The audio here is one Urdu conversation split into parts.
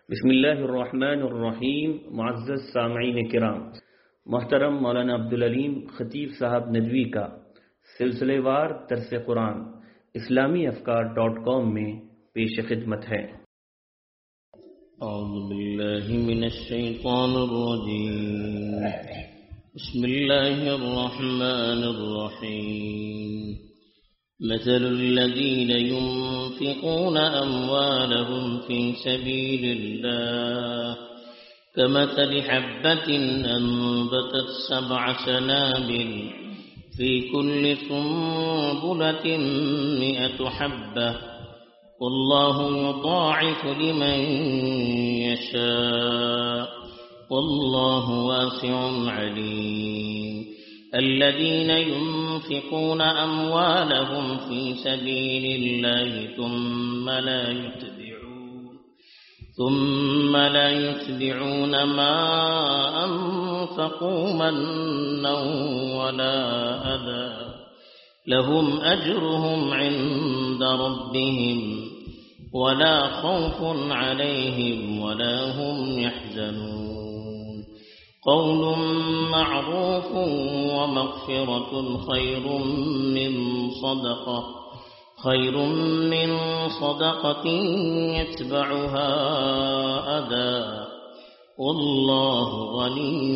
بسم اللہ الرحمن الرحیم. معزز سامعین کرام، محترم مولانا عبدالعلیم خطیب صاحب ندوی کا سلسلے وار درس قرآن اسلامیافکار.com میں پیش خدمت ہے. اعوذ باللہ من الشیطان الرجیم. بسم اللہ الرحمن الرحیم. مثل الذين ينفقون أموالهم في سبيل الله كمثل حبة أنبتت 7 سنابل في كل سنبلة 100 حبة والله يضاعف لمن يشاء والله واسع عليم. الذين ينفقون أموالهم في سبيل الله ثم لا يتبعون ما أنفقوا منا ولا أذى لهم أجرهم عند ربهم ولا خوف عليهم ولا هم يحزنون. قول معروف ومغفرة خير من صدقة يتبعها أذى والله غني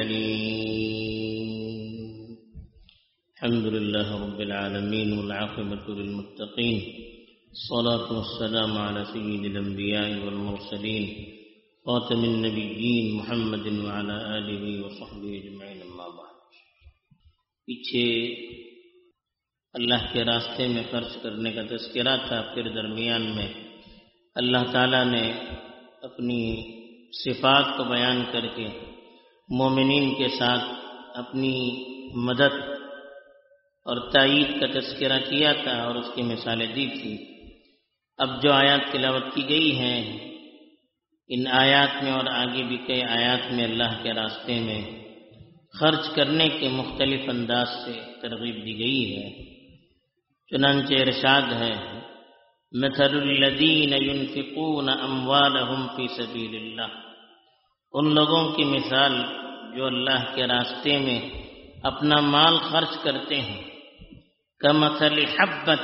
حليم. الحمد لله رب العالمين والعاقبة للمتقين، الصلاة والسلام على سيد الأنبياء والمرسلين خاتم النبیین محمد وعلی آلہ وصحبہ اجمعین. اما بعد. پیچھے اللہ کے راستے میں خرچ کرنے کا تذکرہ تھا، پھر درمیان میں اللہ تعالیٰ نے اپنی صفات کو بیان کر کے مومنین کے ساتھ اپنی مدد اور تائید کا تذکرہ کیا تھا اور اس کی مثالیں دی تھی. اب جو آیات تلاوت کی گئی ہیں، ان آیات میں اور آگے بھی کئی آیات میں اللہ کے راستے میں خرچ کرنے کے مختلف انداز سے ترغیب دی گئی ہے. چنانچہ ارشاد ہے، مثل الذین ينفقون اموالهم فی سبیل اللہ، ان لوگوں کی مثال جو اللہ کے راستے میں اپنا مال خرچ کرتے ہیں، کمثل حبۃ،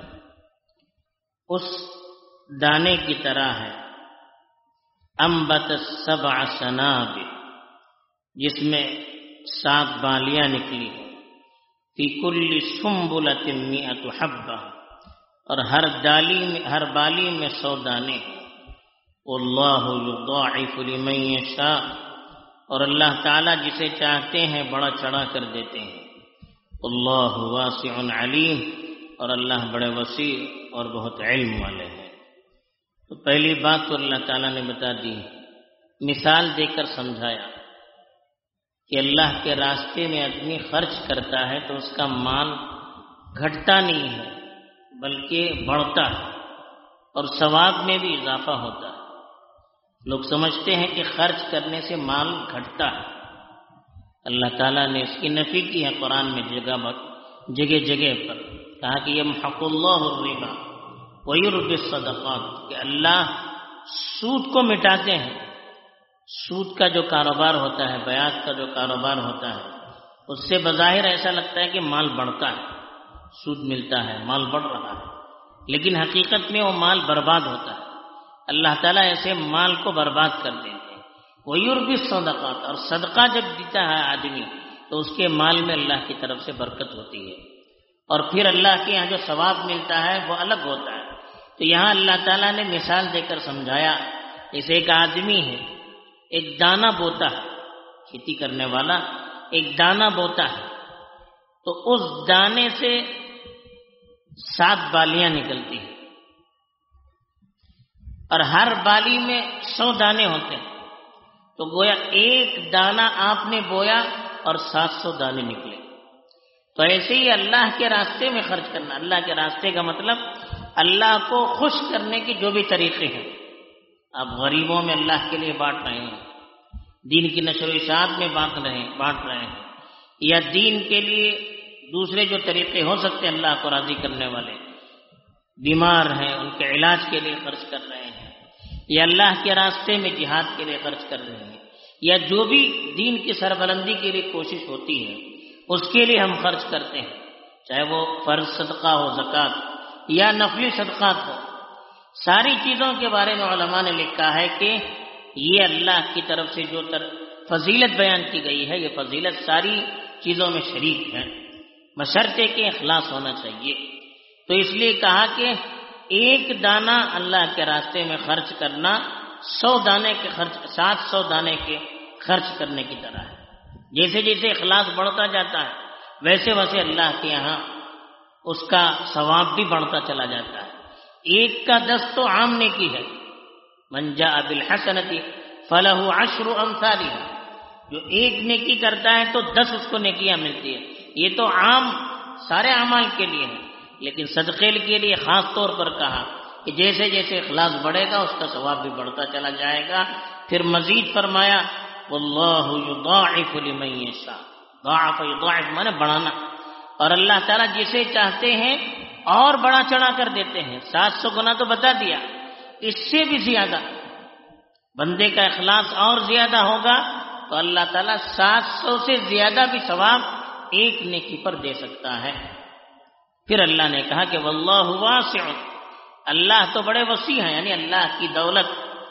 اس دانے کی طرح ہے، انبتت 7 سنابل، جس میں 7 بالیاں نکلی، فی کل سنبلۃ 100 حبہ، اور ہر بالی میں 100 دانے. واللہ یضاعف لمن یشاء، اور اللہ تعالیٰ جسے چاہتے ہیں بڑا چڑھا کر دیتے ہیں. اللہ واسع علیم، اور اللہ بڑے وسیع اور بہت علم والے ہیں. تو پہلی بات تو اللہ تعالیٰ نے بتا دی، مثال دے کر سمجھایا کہ اللہ کے راستے میں آدمی خرچ کرتا ہے تو اس کا مال گھٹتا نہیں ہے بلکہ بڑھتا ہے، اور ثواب میں بھی اضافہ ہوتا ہے. لوگ سمجھتے ہیں کہ خرچ کرنے سے مال گھٹتا ہے. اللہ تعالیٰ نے اس کی نفی کی ہے قرآن میں جگہ جگہ پر، کہا کہ یمحق اللہ الربا وَيُرْبِي الصَّدَقَاتِ، کہ اللہ سود کو مٹاتے ہیں. سود کا جو کاروبار ہوتا ہے، بیعت کا جو کاروبار ہوتا ہے، اس سے بظاہر ایسا لگتا ہے کہ مال بڑھتا ہے، سود ملتا ہے، مال بڑھ رہا ہے، لیکن حقیقت میں وہ مال برباد ہوتا ہے. اللہ تعالیٰ ایسے مال کو برباد کر دیتے ہیں. وَيُرْبِي الصَّدَقَاتِ، اور صدقہ جب دیتا ہے آدمی تو اس کے مال میں اللہ کی طرف سے برکت ہوتی ہے، اور پھر اللہ کے یہاں جو ثواب ملتا ہے وہ الگ ہوتا ہے. تو یہاں اللہ تعالیٰ نے مثال دے کر سمجھایا، جیسے ایک آدمی ہے، ایک دانہ بوتا ہے، کھیتی کرنے والا ایک دانہ بوتا ہے، تو اس دانے سے 7 بالیاں نکلتی ہیں، اور ہر بالی میں 100 دانے ہوتے ہیں. تو گویا ایک دانہ آپ نے بویا اور 700 دانے نکلے. تو ایسے ہی اللہ کے راستے میں خرچ کرنا. اللہ کے راستے کا مطلب اللہ کو خوش کرنے کے جو بھی طریقے ہیں. آپ غریبوں میں اللہ کے لیے بانٹ رہے ہیں، دین کی نشر و اشاعت میں بانٹ رہے ہیں، یا دین کے لیے دوسرے جو طریقے ہو سکتے ہیں اللہ کو راضی کرنے والے، بیمار ہیں ان کے علاج کے لیے خرچ کر رہے ہیں، یا اللہ کے راستے میں جہاد کے لیے خرچ کر رہے ہیں، یا جو بھی دین کی سربلندی کے لیے کوشش ہوتی ہے اس کے لیے ہم خرچ کرتے ہیں، چاہے وہ فرض صدقہ ہو، زکوٰۃ، یا نفلی صدقات ہو، ساری چیزوں کے بارے میں علماء نے لکھا ہے کہ یہ اللہ کی طرف سے جو فضیلت بیان کی گئی ہے، یہ فضیلت ساری چیزوں میں شریک ہے، بشرطے کہ اخلاص ہونا چاہیے۔ تو اس لیے کہا کہ ایک دانہ اللہ کے راستے میں خرچ کرنا 700 دانے کے خرچ کرنے کی طرح ہے۔ جیسے جیسے اخلاص بڑھتا جاتا ہے ویسے ویسے اللہ کے یہاں اس کا ثواب بھی بڑھتا چلا جاتا ہے۔ 1 کا 10 تو عام نیکی ہے، من جاء بالحسنۃ فلہ 10 امثالھا، جو 1 نیکی کرتا ہے تو 10 اس کو نیکیاں ملتی ہے۔ یہ تو عام سارے اعمال کے لیے ہے، لیکن صدقے کے لیے خاص طور پر کہا کہ جیسے جیسے اخلاص بڑھے گا اس کا ثواب بھی بڑھتا چلا جائے گا۔ پھر مزید فرمایا واللہ یضاعف لمن یشاء، ضاعف یضاعف مانے بڑھانا، اور اللہ تعالیٰ جسے چاہتے ہیں اور بڑا چڑھا کر دیتے ہیں۔ 700 گنا تو بتا دیا، اس سے بھی زیادہ بندے کا اخلاص اور زیادہ ہوگا تو اللہ تعالیٰ 700 سے زیادہ بھی ثواب 1 نیکی پر دے سکتا ہے۔ پھر اللہ نے کہا کہ واللہ واسع، اللہ تو بڑے وسیع ہیں، یعنی اللہ کی دولت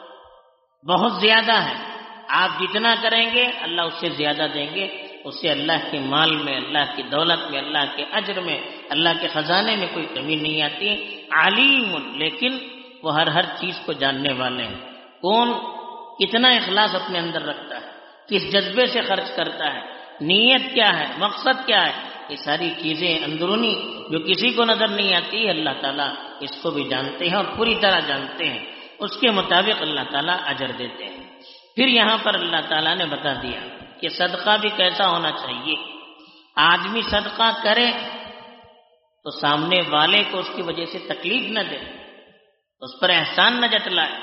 بہت زیادہ ہے، آپ جتنا کریں گے اللہ اس سے زیادہ دیں گے، اس سے اللہ کے مال میں، اللہ کی دولت میں، اللہ کے اجر میں، اللہ کے خزانے میں کوئی کمی نہیں آتی۔ علیم، لیکن وہ ہر چیز کو جاننے والے ہیں، کون کتنا اخلاص اپنے اندر رکھتا ہے، کس جذبے سے خرچ کرتا ہے، نیت کیا ہے، مقصد کیا ہے، یہ ساری چیزیں اندرونی جو کسی کو نظر نہیں آتی اللہ تعالیٰ اس کو بھی جانتے ہیں اور پوری طرح جانتے ہیں، اس کے مطابق اللہ تعالیٰ اجر دیتے ہیں۔ پھر یہاں پر اللہ تعالیٰ نے بتا دیا کہ صدقہ بھی کیسا ہونا چاہیے۔ آدمی صدقہ کرے تو سامنے والے کو اس کی وجہ سے تکلیف نہ دے، اس پر احسان نہ جتلائے،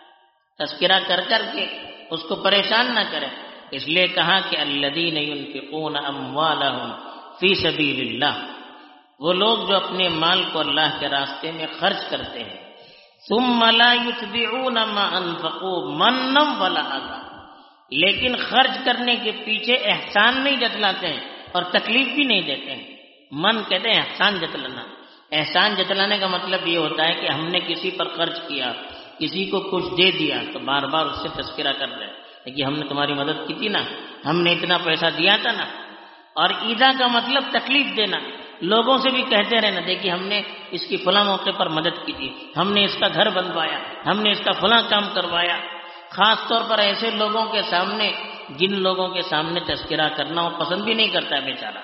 تذکرہ کر کے اس کو پریشان نہ کرے۔ اس لیے کہا کہ الذین ينفقون اموالهم فی سبیل اللہ، وہ لوگ جو اپنے مال کو اللہ کے راستے میں خرچ کرتے ہیں، ثم لا يتبعون ما انفقوا منا ولا اذى، لیکن خرچ کرنے کے پیچھے احسان نہیں جتلاتے ہیں اور تکلیف بھی نہیں دیتے ہیں۔ من کہتے ہیں احسان جتلانا، احسان جتلانے کا مطلب یہ ہوتا ہے کہ ہم نے کسی پر خرچ کیا، کسی کو کچھ دے دیا تو بار بار اس سے تذکرہ کر رہے ہیں کہ ہم نے تمہاری مدد کی تھی نا، ہم نے اتنا پیسہ دیا تھا نا۔ اور ایذا کا مطلب تکلیف دینا، لوگوں سے بھی کہتے رہنا دیکھیے ہم نے اس کی فلاں موقع پر مدد کی تھی، ہم نے اس کا گھر بنوایا، ہم نے اس کا فلاں کام کروایا۔ خاص طور پر ایسے لوگوں کے سامنے جن لوگوں کے سامنے تذکرہ کرنا وہ پسند بھی نہیں کرتا ہے بیچارہ،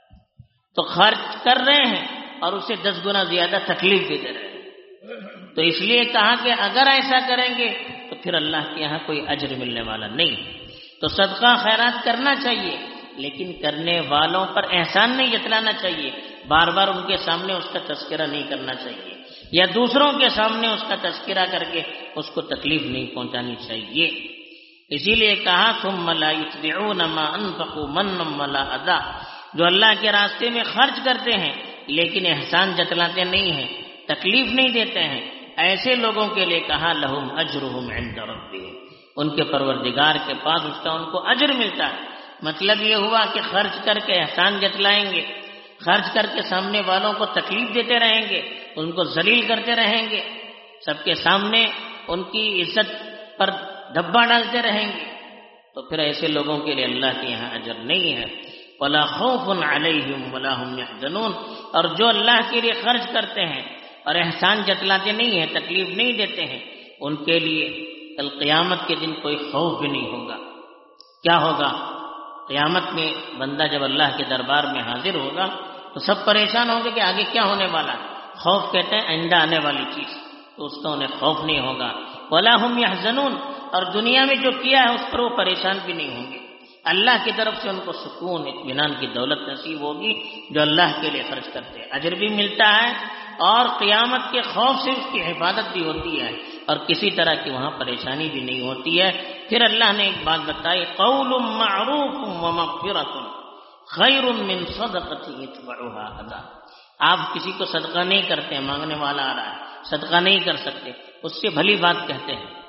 تو خرچ کر رہے ہیں اور اسے 10 گنا زیادہ تکلیف بھی دے رہے ہیں۔ تو اس لیے کہا کہ اگر ایسا کریں گے تو پھر اللہ کے یہاں کوئی اجر ملنے والا نہیں۔ تو صدقہ خیرات کرنا چاہیے لیکن کرنے والوں پر احسان نہیں جتلانا چاہیے، بار بار ان کے سامنے اس کا تذکرہ نہیں کرنا چاہیے، یا دوسروں کے سامنے اس کا تذکرہ کر کے اس کو تکلیف نہیں پہنچانی چاہیے۔ اسی لیے کہا ثم لا يتبعون ما انفقوا منا ولا اذى، جو اللہ کے راستے میں خرچ کرتے ہیں لیکن احسان جتلاتے نہیں ہیں، تکلیف نہیں دیتے ہیں، ایسے لوگوں کے لیے کہا لہم اجرہم عند ربہم، ان کے پروردگار کے پاس اس کا ان کو اجر ملتا ہے۔ مطلب یہ ہوا کہ خرچ کر کے احسان جتلائیں گے، خرچ کر کے سامنے والوں کو تکلیف دیتے رہیں گے، ان کو ذلیل کرتے رہیں گے، سب کے سامنے ان کی عزت پر دھبا ڈالتے رہیں گے، تو پھر ایسے لوگوں کے لیے اللہ کے یہاں اجر نہیں ہے۔ وَلَا خَوْفٌ عَلَيْهِمْ وَلَا هُمْ يَحْزَنُونَ، اور جو اللہ کے لیے خرچ کرتے ہیں اور احسان جتلاتے نہیں ہیں، تکلیف نہیں دیتے ہیں، ان کے لیے کل قیامت کے دن کوئی خوف بھی نہیں ہوگا۔ کیا ہوگا؟ قیامت میں بندہ جب اللہ کے دربار میں حاضر ہوگا تو سب پریشان ہوں گے کہ آگے کیا ہونے والا ہے۔ خوف کہتے ہیں آئندہ آنے والی چیز، تو اس کا انہیں خوف نہیں ہوگا۔ وَلَا هُمْ يَحْزَنُونَ، اور دنیا میں جو کیا ہے اس پر وہ پریشان بھی نہیں ہوں گے۔ اللہ کی طرف سے ان کو سکون، اطمینان کی دولت نصیب ہوگی جو اللہ کے لیے خرچ کرتے ہیں، اجر بھی ملتا ہے اور قیامت کے خوف سے اس کی حفاظت بھی ہوتی ہے اور کسی طرح کی وہاں پریشانی بھی نہیں ہوتی ہے۔ پھر اللہ نے ایک بات بتائی، قول معروف ومغفرۃ خیر من صدقۃ یتبعها اذى، آپ کسی کو صدقہ نہیں کرتے ہیں، مانگنے والا آ رہا ہے، صدقہ نہیں کر سکتے، اس سے بھلی بات کہتے ہیں،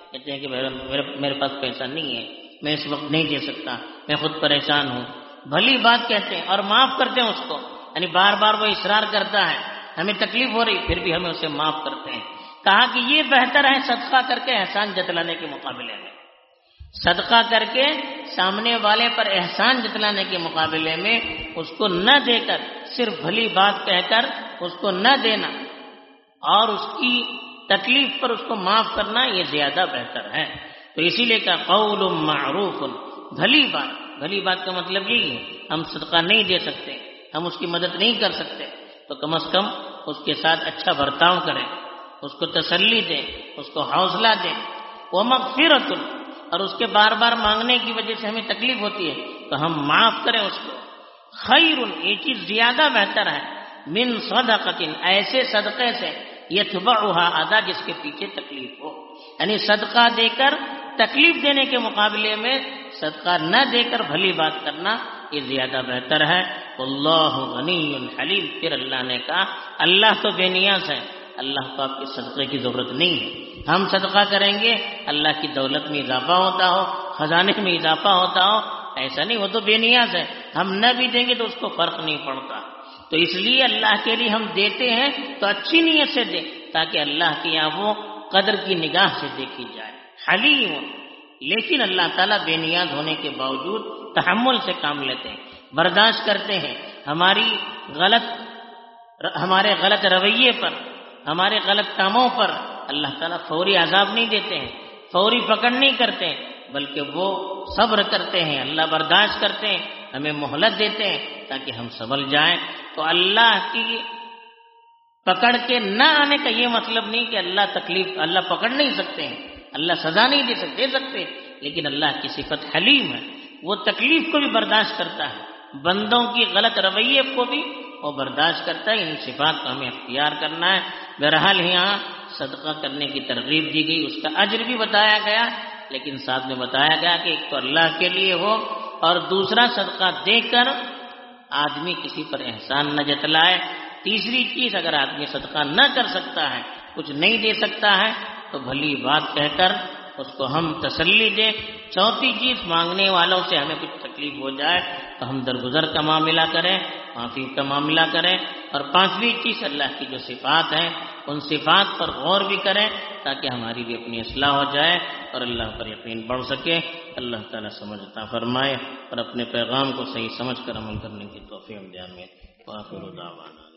کہتے ہیں کہ میرے پاس پیسہ نہیں ہے، میں اس وقت نہیں دے سکتا، میں خود پریشان ہوں، بھلی بات کہتے ہیں اور معاف کرتے ہیں اس کو، یعنی بار بار وہ اصرار کرتا ہے، ہمیں تکلیف ہو رہی پھر بھی ہمیں اسے معاف کرتے ہیں۔ کہا کہ یہ بہتر ہے صدقہ کر کے احسان جتلانے کے مقابلے میں، صدقہ کر کے سامنے والے پر احسان جتلانے کے مقابلے میں اس کو نہ دے کر صرف بھلی بات کہہ کر اس کو نہ دینا اور اس کی تکلیف پر اس کو معاف کرنا یہ زیادہ بہتر ہے۔ تو اسی لیے کہ قول معروف، بھلی بات کا مطلب یہی ہے ہم صدقہ نہیں دے سکتے، ہم اس کی مدد نہیں کر سکتے تو کم از کم اس کے ساتھ اچھا برتاؤ کریں، اس کو تسلی دیں، اس کو حوصلہ دیں۔ ومغفرۃ، اور اس کے بار بار مانگنے کی وجہ سے ہمیں تکلیف ہوتی ہے تو ہم معاف کریں اس کو۔ خیر، یہ چیز زیادہ بہتر ہے، من صدقۃ، ایسے صدقے سے یتبعها اذى، جس کے پیچھے تکلیف ہو، یعنی صدقہ دے کر تکلیف دینے کے مقابلے میں صدقہ نہ دے کر بھلی بات کرنا یہ زیادہ بہتر ہے۔ واللہ غنی حلیم، پھر اللہ نے کہا اللہ تو بے نیاز ہے، اللہ کو آپ کے صدقے کی ضرورت نہیں ہے۔ ہم صدقہ کریں گے اللہ کی دولت میں اضافہ ہوتا ہو، خزانے میں اضافہ ہوتا ہو، ایسا نہیں، وہ تو بے نیاز ہے، ہم نہ بھی دیں گے تو اس کو فرق نہیں پڑتا۔ تو اس لیے اللہ کے لیے ہم دیتے ہیں تو اچھی نیت سے دیں تاکہ اللہ کے یہاں وہ قدر کی نگاہ سے دیکھی جائے۔ حلیم، لیکن اللہ تعالیٰ بے نیاز ہونے کے باوجود تحمل سے کام لیتے ہیں، برداشت کرتے ہیں ہمارے غلط رویے پر، ہمارے غلط کاموں پر اللہ تعالیٰ فوری عذاب نہیں دیتے ہیں، فوری پکڑ نہیں کرتے ہیں، بلکہ وہ صبر کرتے ہیں، اللہ برداشت کرتے ہیں، ہمیں مہلت دیتے ہیں تاکہ ہم سنبھل جائیں۔ تو اللہ کی پکڑ کے نہ آنے کا یہ مطلب نہیں کہ اللہ پکڑ نہیں سکتے ہیں، اللہ سزا نہیں دے سکتے، لیکن اللہ کی صفت حلیم ہے، وہ تکلیف کو بھی برداشت کرتا ہے، بندوں کی غلط رویے کو بھی وہ برداشت کرتا ہے۔ ان صفات کو ہمیں اختیار کرنا ہے۔ بہرحال یہاں صدقہ کرنے کی ترغیب دی گئی، اس کا اجر بھی بتایا گیا، لیکن ساتھ میں بتایا گیا کہ ایک تو اللہ کے لیے ہو اور دوسرا صدقہ دے کر آدمی کسی پر احسان نہ جتلائے۔ تیسری چیز، اگر آدمی صدقہ نہ کر سکتا ہے، کچھ نہیں دے سکتا ہے تو بھلی بات کہہ کر اس کو ہم تسلی دیں۔ چوتھی چیز، مانگنے والوں سے ہمیں کچھ تکلیف ہو جائے تو ہم درگزر کا معاملہ کریں، معافی کا معاملہ کریں۔ اور پانچویں چیز، اللہ کی جو صفات ہیں ان صفات پر غور بھی کریں تاکہ ہماری بھی اپنی اصلاح ہو جائے اور اللہ پر یقین بڑھ سکے۔ اللہ تعالیٰ سمجھ عطا فرمائے اور اپنے پیغام کو صحیح سمجھ کر عمل کرنے کی توفیق دے۔ آمین۔ وآخر دعوانا